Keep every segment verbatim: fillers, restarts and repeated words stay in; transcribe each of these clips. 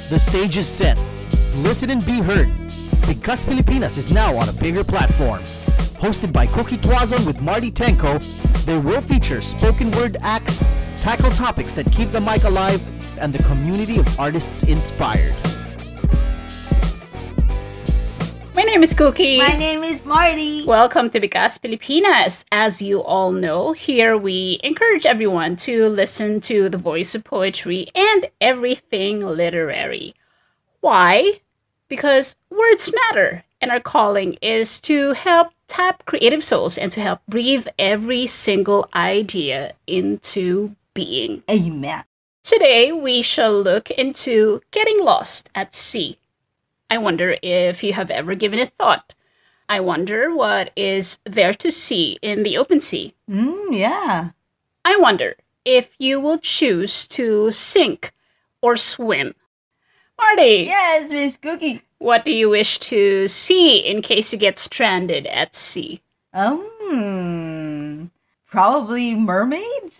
The stage is set. Listen and be heard. Because Pilipinas is now on a bigger platform. Hosted by Cookie Tuazon with Marty Tenko, they will feature spoken word acts, tackle topics that keep the mic alive, and the community of artists inspired. My name is Cookie. My name is Marty. Welcome to Because Pilipinas. As you all know, here we encourage everyone to listen to the voice of poetry and everything literary. Why? Because words matter, and our calling is to help tap creative souls and to help breathe every single idea into being. Amen. Today, we shall look into getting lost at sea. I wonder if you have ever given it thought. I wonder what is there to see in the open sea. Mm, yeah. I wonder if you will choose to sink or swim. Marty! Yes, Miss Cookie. What do you wish to see in case you get stranded at sea? Um, probably mermaids.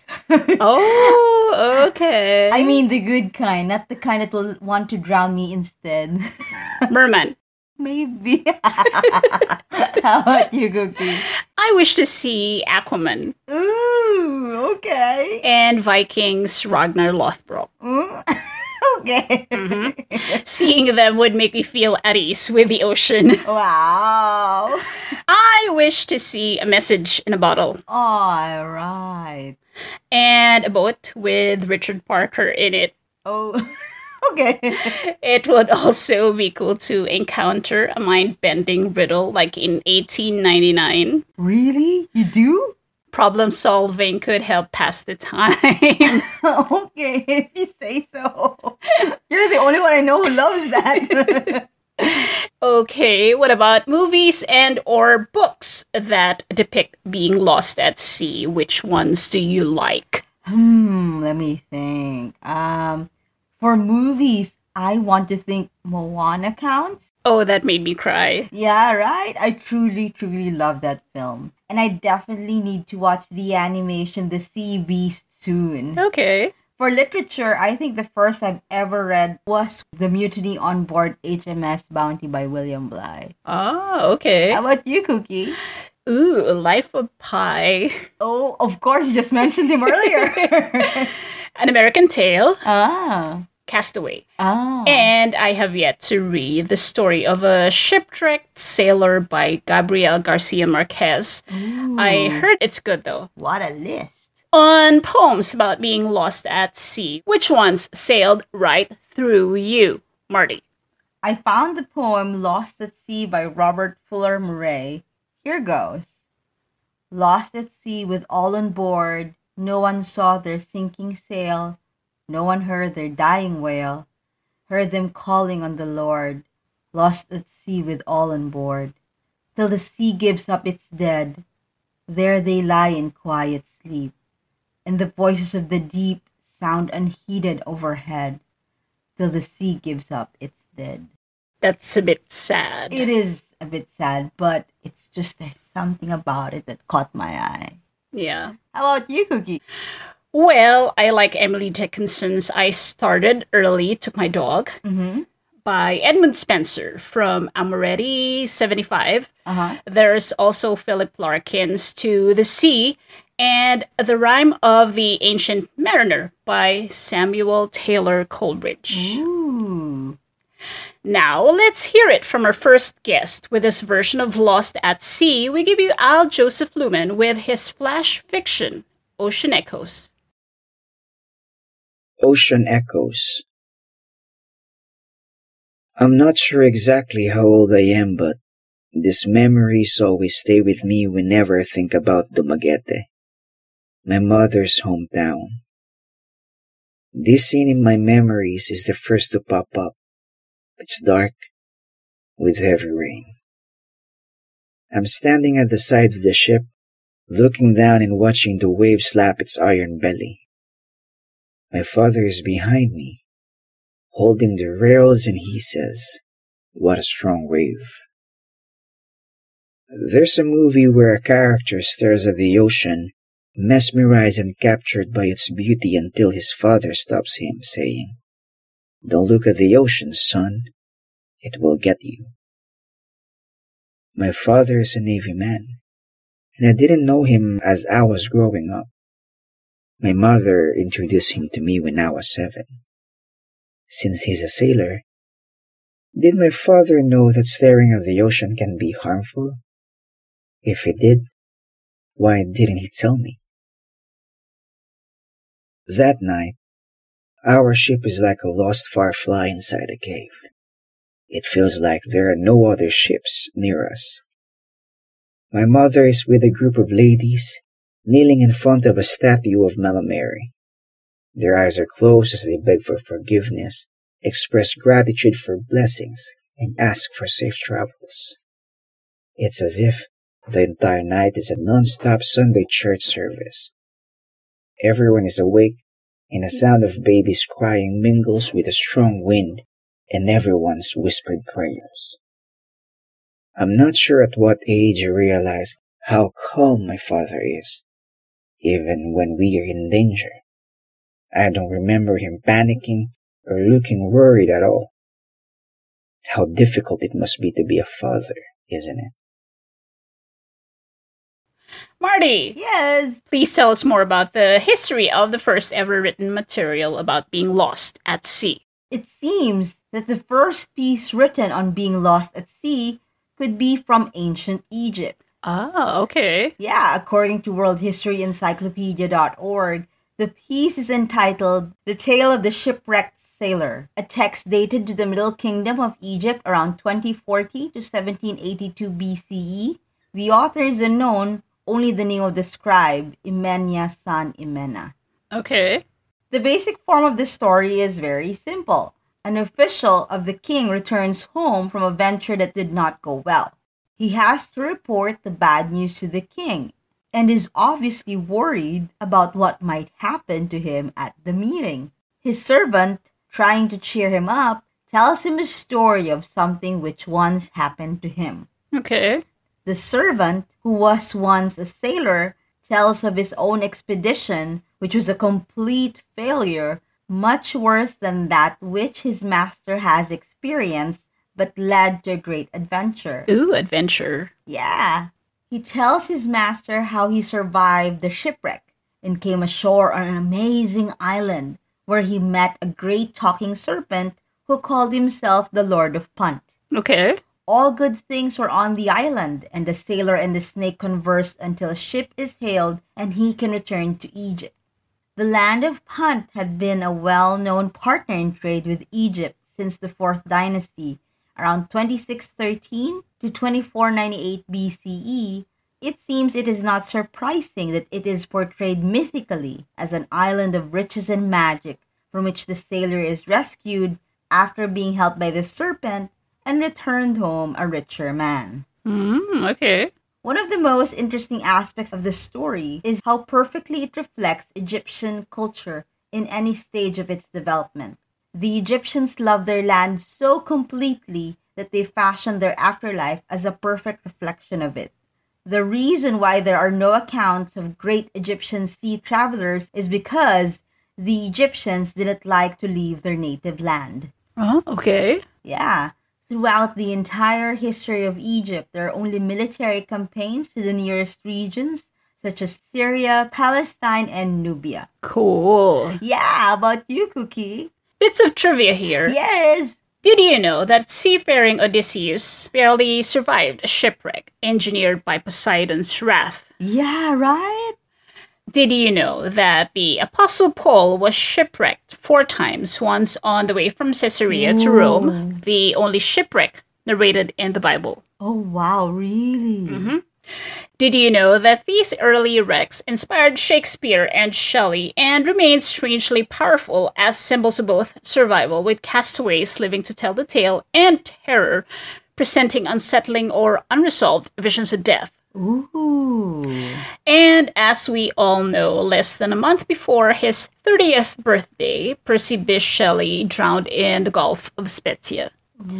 Oh, okay. I mean the good kind, not the kind that will want to drown me instead. Merman. Maybe. How about you, Cookie? I wish to see Aquaman Ooh, okay. and Vikings Ragnar Lothbrok. Mm, okay. Mhm. Seeing them would make me feel at ease with the ocean. Wow. I wish to see a message in a bottle All right. and a boat with Richard Parker in it. Oh, okay. It would also be cool to encounter a mind-bending riddle like in eighteen ninety-nine. Really? You do? Problem solving could help pass the time. Okay, if you say so. You're the only one I know who loves that. Okay, what about movies and or books that depict being lost at sea? Which ones do you like? Hmm, let me think. Um, for movies, I want to think Moana counts. Oh, that made me cry. Yeah, right? I truly, truly love that film. And I definitely need to watch the animation The Sea Beast soon. Okay. For literature, I think the first I've ever read was The Mutiny on Board H M S Bounty by William Bly. Oh, okay. How about you, Cookie? Ooh, Life of Pi. Oh, of course, you just mentioned him earlier. An American Tale. ah. Castaway. Ah. And I have yet to read the story of a shipwrecked sailor by Gabriel Garcia Marquez. Ooh. I heard it's good though. What a list. On poems about being lost at sea, which ones sailed right through you, Marty? I found the poem Lost at Sea by Robert Fuller Murray. Here goes. Lost at sea with all on board, no one saw their sinking sail, no one heard their dying wail, heard them calling on the Lord, lost at sea with all on board, till the sea gives up its dead. There they lie in quiet sleep, and the voices of the deep sound unheeded overhead, till the sea gives up its dead. That's a bit sad. It is a bit sad, but it's just there's something about it that caught my eye. Yeah. How about you, Cookie? Well, I like Emily Dickinson's I Started Early, Took My Dog Mm-hmm. by Edmund Spencer from Amoretti seventy-five. Uh-huh. There's also Philip Larkin's To the Sea and The Rime of the Ancient Mariner by Samuel Taylor Coleridge. Ooh. Now, let's hear it from our first guest. With this version of Lost at Sea, we give you Al Joseph Lumen with his flash fiction, Ocean Echoes. Ocean Echoes. I'm not sure exactly how old I am, but these memories always stay with me whenever I think about Dumaguete, my mother's hometown. This scene in my memories is the first to pop up. It's dark, with heavy rain. I'm standing at the side of the ship, looking down and watching the waves slap its iron belly. My father is behind me, holding the rails, and he says, "What a strong wave." There's a movie where a character stares at the ocean, mesmerized and captured by its beauty until his father stops him, saying, Don't look at the ocean, son. It will get you. My father is a Navy man, and I didn't know him as I was growing up. My mother introduced him to me when I was seven. Since he's a sailor, did my father know that staring at the ocean can be harmful? If he did, why didn't he tell me? That night, our ship is like a lost firefly inside a cave. It feels like there are no other ships near us. My mother is with a group of ladies, kneeling in front of a statue of Mama Mary. Their eyes are closed as they beg for forgiveness, express gratitude for blessings, and ask for safe travels. It's as if the entire night is a non-stop Sunday church service. Everyone is awake, and the sound of babies crying mingles with a strong wind and everyone's whispered prayers. I'm not sure at what age I realized how calm my father is, even when we are in danger. I don't remember him panicking or looking worried at all. How difficult it must be to be a father, isn't it? Marty, Yes. please tell us more about the history of the first ever written material about being lost at sea. It seems that the first piece written on being lost at sea could be from ancient Egypt. Ah, okay. Yeah, according to world history encyclopedia dot org, the piece is entitled The Tale of the Shipwrecked Sailor, a text dated to the Middle Kingdom of Egypt around twenty forty to seventeen eighty-two B C E. The author is unknown, only the name of the scribe, Imenia san Imena. Okay. The basic form of the story is very simple. An official of the king returns home from a venture that did not go well. He has to report the bad news to the king and is obviously worried about what might happen to him at the meeting. His servant, trying to cheer him up, tells him a story of something which once happened to him. Okay. The servant, who was once a sailor, tells of his own expedition, which was a complete failure, much worse than that which his master has experienced, but led to a great adventure. Ooh, adventure. Yeah. He tells his master how he survived the shipwreck and came ashore on an amazing island where he met a great talking serpent who called himself the Lord of Punt. Okay. All good things were on the island, and the sailor and the snake converse until a ship is hailed and he can return to Egypt. The land of Punt had been a well-known partner in trade with Egypt since the fourth dynasty, around twenty-six thirteen to twenty-four ninety-eight B C E. It seems it is not surprising that it is portrayed mythically as an island of riches and magic from which the sailor is rescued after being helped by the serpent and returned home a richer man. Mm, okay. One of the most interesting aspects of the story is how perfectly it reflects Egyptian culture in any stage of its development. The Egyptians loved their land so completely that they fashioned their afterlife as a perfect reflection of it. The reason why there are no accounts of great Egyptian sea travelers is because the Egyptians didn't like to leave their native land. Oh, okay. Yeah. Throughout the entire history of Egypt, there are only military campaigns to the nearest regions, such as Syria, Palestine, and Nubia. Cool. Yeah, how about you, Cookie? Bits of trivia here. Yes! Did you know that seafaring Odysseus barely survived a shipwreck engineered by Poseidon's wrath? Yeah, right? Did you know that the Apostle Paul was shipwrecked four times, once on the way from Caesarea to Rome, the only shipwreck narrated in the Bible? Oh, wow, really? Mm-hmm. Did you know that these early wrecks inspired Shakespeare and Shelley and remain strangely powerful as symbols of both survival, with castaways living to tell the tale, and terror, presenting unsettling or unresolved visions of death? Ooh. And as we all know, less than a month before his thirtieth birthday, Percy Bysshe Shelley drowned in the Gulf of Spezia.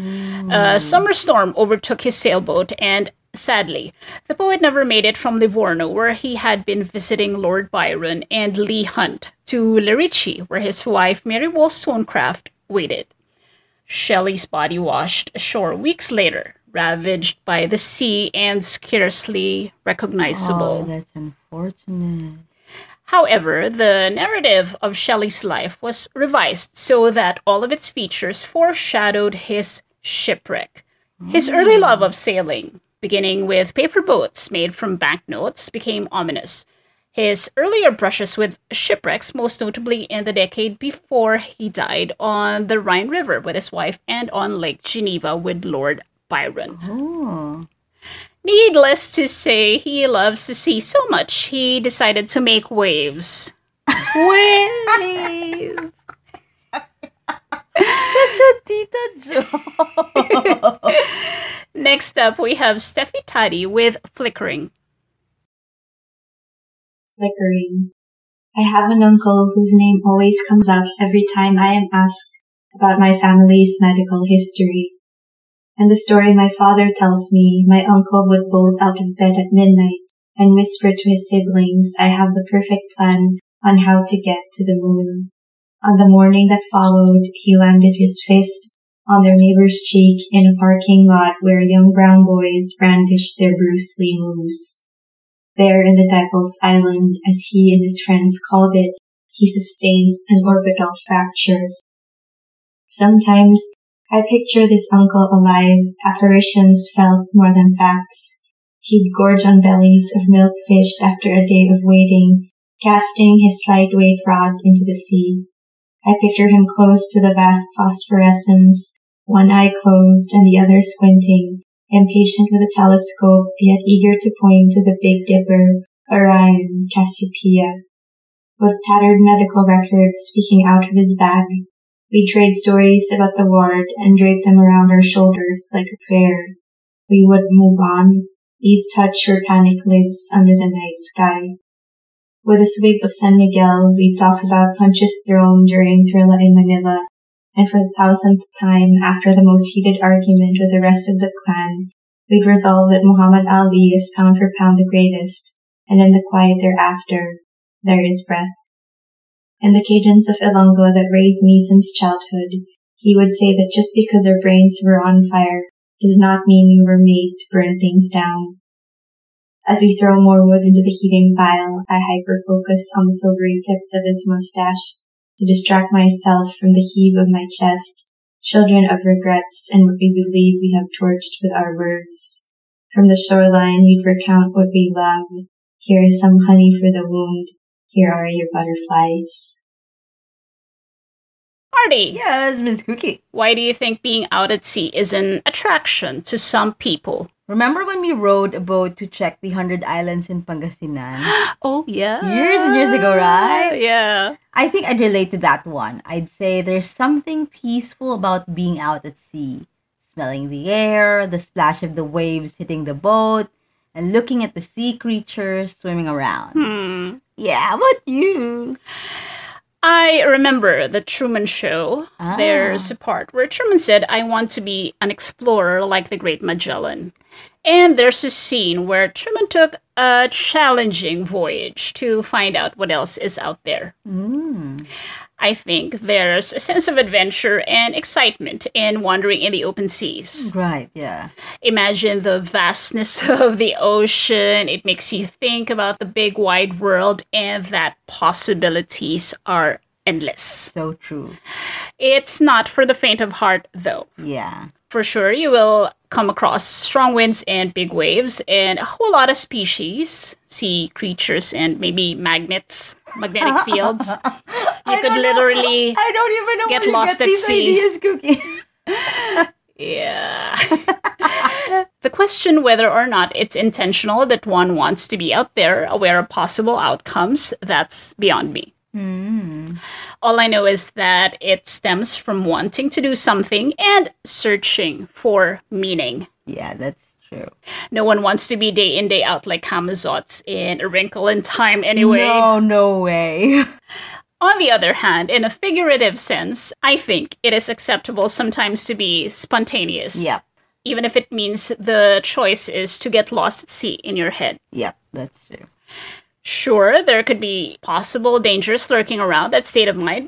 A summer storm overtook his sailboat, and sadly, the poet never made it from Livorno, where he had been visiting Lord Byron and Leigh Hunt, to Lerici, where his wife Mary Wollstonecraft waited. Shelley's body washed ashore weeks later, ravaged by the sea and scarcely recognizable. Oh, that's unfortunate. However, the narrative of Shelley's life was revised so that all of its features foreshadowed his shipwreck. His early love of sailing, beginning with paper boats made from banknotes, became ominous. His earlier brushes with shipwrecks, most notably in the decade before he died on the Rhine River with his wife and on Lake Geneva with Lord Byron. Oh. Needless to say, he loves the sea so much, he decided to make waves. Waves! Such a tita joke. Next up, we have Steffi Taddy with Flickering. Flickering. I have an uncle whose name always comes up every time I am asked about my family's medical history. And the story my father tells me, my uncle would bolt out of bed at midnight and whisper to his siblings, I have the perfect plan on how to get to the moon. On the morning that followed, he landed his fist on their neighbor's cheek in a parking lot where young brown boys brandished their Bruce Lee moves. There in the Devil's Island, as he and his friends called it, he sustained an orbital fracture. Sometimes I picture this uncle alive. Apparitions felt more than facts. He'd gorge on bellies of milk fish after a day of waiting, casting his lightweight rod into the sea. I picture him close to the vast phosphorescence, one eye closed and the other squinting, impatient with a telescope, yet eager to point to the Big Dipper, Orion, Cassiopeia. With tattered medical records speaking out of his bag, we trade stories about the ward and drape them around our shoulders like a prayer. We would move on, ease touch where panic lives under the night sky. With a swig of San Miguel, we'd talk about punches thrown during Thrilla in Manila, and for the thousandth time after the most heated argument with the rest of the clan, we'd resolve that Muhammad Ali is pound for pound the greatest, and in the quiet thereafter, there is breath. In the cadence of Ilonggo that raised me since childhood, he would say that just because our brains were on fire does not mean we were made to burn things down. As we throw more wood into the heating pile, I hyper-focus on the silvery tips of his mustache to distract myself from the heave of my chest, children of regrets and what we believe we have torched with our words. From the shoreline we'd recount what we love. Here is some honey for the wound. Here are your butterflies. Marty! Yes, Miss Cookie. Why do you think being out at sea is an attraction to some people? Remember when we rowed a boat to check the Hundred Islands in Pangasinan? Oh, yeah. Years and years ago, right? Yeah. I think I'd relate to that one. I'd say there's something peaceful about being out at sea. Smelling the air, the splash of the waves hitting the boat, and looking at the sea creatures swimming around. Hmm. Yeah, how about you? I remember the Truman Show. Ah. There's a part where Truman said, I want to be an explorer like the Great Magellan. And there's a scene where Truman took a challenging voyage to find out what else is out there. Mm. I think there's a sense of adventure and excitement in wandering in the open seas. Right, yeah. Imagine the vastness of the ocean. It makes you think about the big wide world and that possibilities are endless. So true. It's not for the faint of heart, though. Yeah. For sure, you will come across strong winds and big waves and a whole lot of species, sea creatures, and maybe magnets, magnetic fields. You I could don't know. literally I don't even know get where you lost get at these sea. ideas, Cookie. Yeah. The question whether or not it's intentional that one wants to be out there aware of possible outcomes, that's beyond me. Mm. All I know is that it stems from wanting to do something and searching for meaning. Yeah, that's true. No one wants to be day in, day out like Hamazots in A Wrinkle in Time anyway. No, no way. On the other hand, in a figurative sense, I think it is acceptable sometimes to be spontaneous. Yep. Even if it means the choice is to get lost at sea in your head. Yep, that's true. Sure, there could be possible dangers lurking around that state of mind, but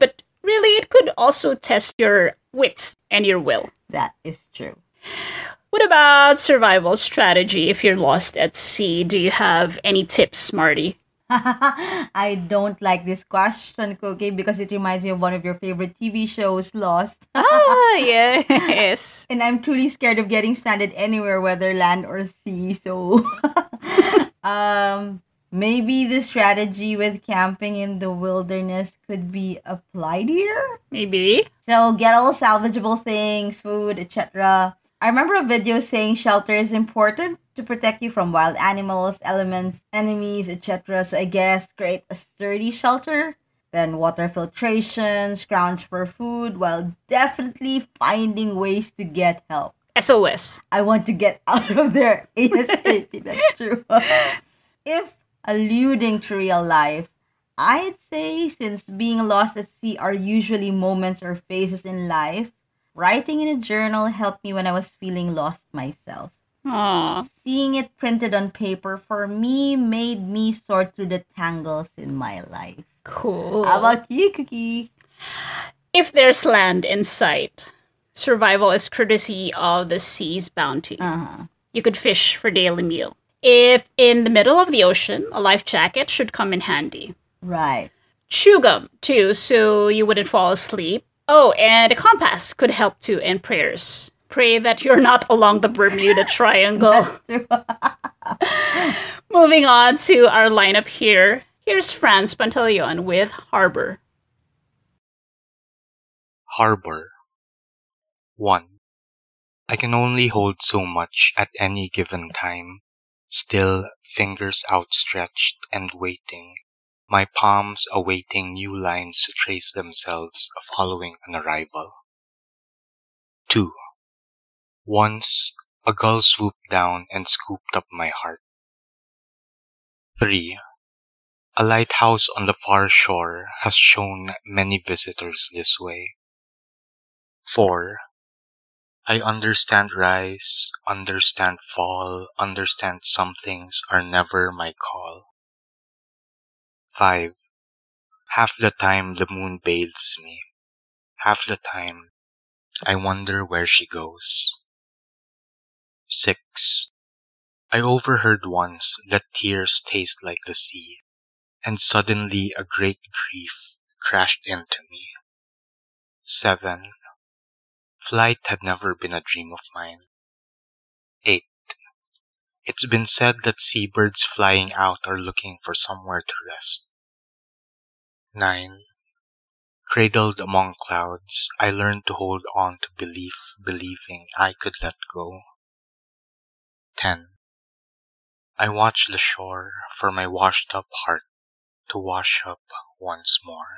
really, it could also test your wits and your will. That is true. What about survival strategy if you're lost at sea? Do you have any tips, Marty? I don't like this question, Cookie, because it reminds me of one of your favorite T V shows, Lost. Ah, yes. And I'm truly scared of getting stranded anywhere, whether land or sea. So, um, maybe the strategy with camping in the wilderness could be applied here. Maybe. So, get all salvageable things, food, et cetera. I remember a video saying shelter is important to protect you from wild animals, elements, enemies, et cetera. So I guess create a sturdy shelter, then water filtration, scrounge for food, while definitely finding ways to get help. S O S. I want to get out of there ASAP. That's true. If alluding to real life, I'd say since being lost at sea are usually moments or phases in life, writing in a journal helped me when I was feeling lost myself. Aww. Seeing it printed on paper for me made me sort through the tangles in my life. Cool. How about you, Cookie? If there's land in sight, survival is courtesy of the sea's bounty. Uh-huh. You could fish for daily meal. If in the middle of the ocean, a life jacket should come in handy. Right. Chew gum, too, so you wouldn't fall asleep. Oh, and a compass could help too, and prayers. Pray that you're not along the Bermuda Triangle. Moving on to our lineup here. Here's Franz Pantaleon with Harbor. Harbor. one. I can only hold so much at any given time, still fingers outstretched and waiting, my palms awaiting new lines to trace themselves following an arrival. two. Once, a gull swooped down and scooped up my heart. three. A lighthouse on the far shore has shown many visitors this way. four. I understand rise, understand fall, understand some things are never my call. five. Half the time the moon bathes me. Half the time I wonder where she goes. six. I overheard once that tears taste like the sea, and suddenly a great grief crashed into me. seven. Flight had never been a dream of mine. eight. It's been said that seabirds flying out are looking for somewhere to rest. nine. Cradled among clouds, I learned to hold on to belief, believing I could let go. ten. I watch the shore for my washed up heart to wash up once more.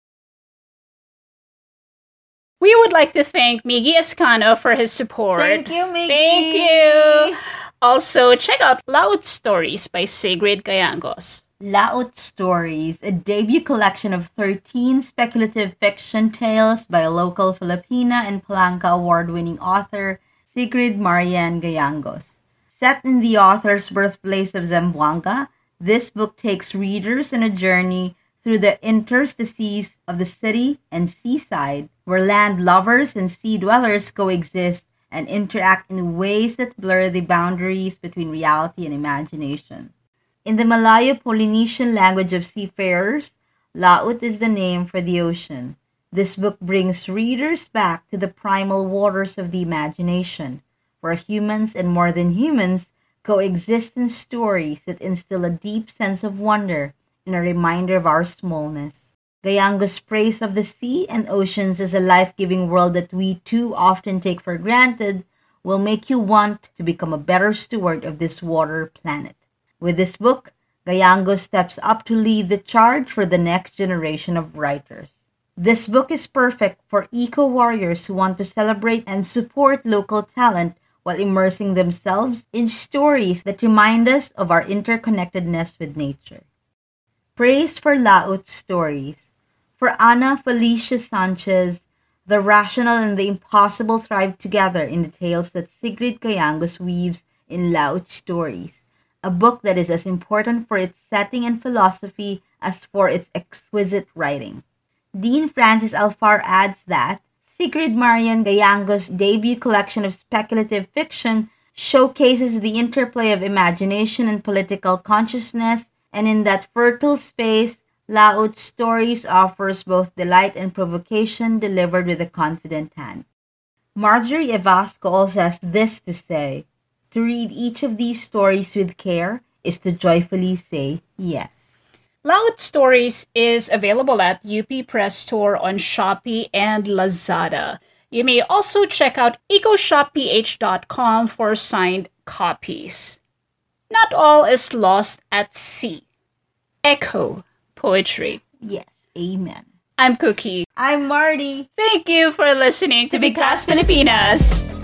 We would like to thank Miggy Escano for his support. Thank you, Miggy. Thank you. Also, check out Laut Stories by Sigrid Gayangos. Laut Stories, a debut collection of thirteen speculative fiction tales by a local Filipina and Palanca award-winning author Sigrid Marian Gayangos. Set in the author's birthplace of Zamboanga, this book takes readers on a journey through the interstices of the city and seaside, where land lovers and sea dwellers coexist and interact in ways that blur the boundaries between reality and imagination. In the Malayo-Polynesian language of seafarers, Laut is the name for the ocean. This book brings readers back to the primal waters of the imagination, where humans and more than humans coexist in stories that instill a deep sense of wonder and a reminder of our smallness. Gayangos' praise of the sea and oceans as a life-giving world that we too often take for granted will make you want to become a better steward of this water planet. With this book, Gayangos steps up to lead the charge for the next generation of writers. This book is perfect for eco-warriors who want to celebrate and support local talent while immersing themselves in stories that remind us of our interconnectedness with nature. Praise for Laut Stories. For Ana Felicia Sanchez, the rational and the impossible thrive together in the tales that Sigrid Gayangos weaves in Laut Stories, a book that is as important for its setting and philosophy as for its exquisite writing. Dean Francis Alfar adds that Sigrid Marian Gayango's debut collection of speculative fiction showcases the interplay of imagination and political consciousness, and in that fertile space, Laut's stories offers both delight and provocation delivered with a confident hand. Marjorie Evasco also has this to say: to read each of these stories with care is to joyfully say yes. Laut Stories is available at U P Press Store on Shopee and Lazada. You may also check out eco shop p h dot com for signed copies. Not all is lost at sea. Echo Poetry. Yes, amen. I'm Cookie. I'm Marty. Thank you for listening to Bigkas Pilipinas.